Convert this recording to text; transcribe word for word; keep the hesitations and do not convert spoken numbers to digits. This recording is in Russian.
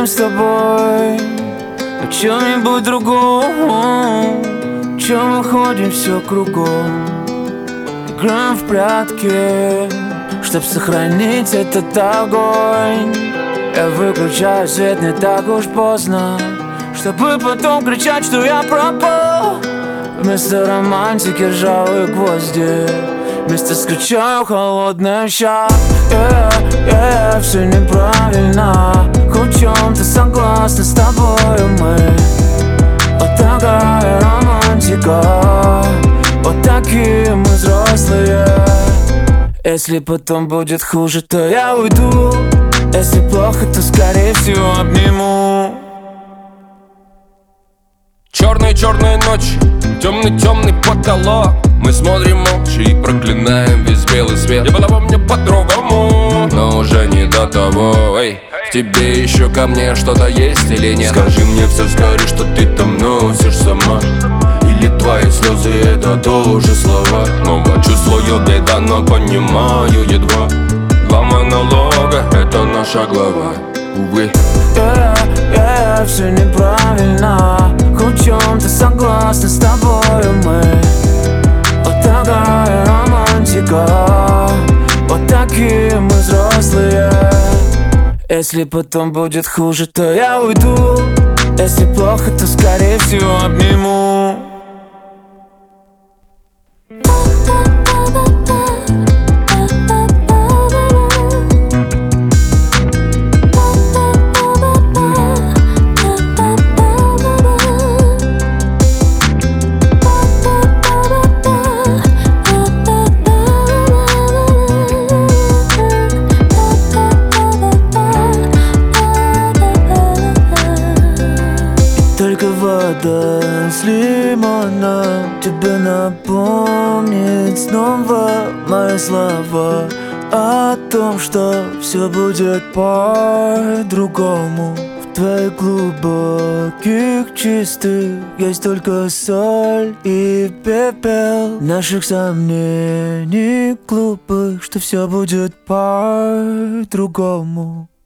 с тобой о чем-нибудь другом, чем мы ходим все кругом, играем в прятки, чтоб сохранить этот огонь. Я выключаю свет не так уж поздно, чтобы потом кричать, что я пропал. Вместо романтики ржавые гвозди, вместо скачаю холодный ща. yeah, yeah, Все неправильно, хоть в чем-то согласна с тобою мы. Вот такая романтика, вот такие мы взрослые. Если потом будет хуже, то я уйду. Если плохо, то скорее всего обниму. Черные-черные ночи, темный-темный потолок. Мы смотрим молча и проклинаем весь белый свет. Я была во мне по-другому, но уже не до того. Эй, в тебе еще ко мне что-то есть или нет? Скажи мне все скорее, что ты там носишь сама. Или твои слезы это тоже слова. Новое чувство я давно понимаю едва. Два монолога, это наша глава, увы. yeah, yeah, Все неправильно, хоть в чем-то согласна с тобою мы. Вот такая романтика, вот такие мы взрослые. Если потом будет хуже, то я уйду. Если плохо, то скорее всего обниму. Только вода с лимоном тебе напомнит снова мои слова о том, что все будет по-другому. В твоих глубоких чистых есть только соль и пепел наших сомнений глупых, что все будет по-другому.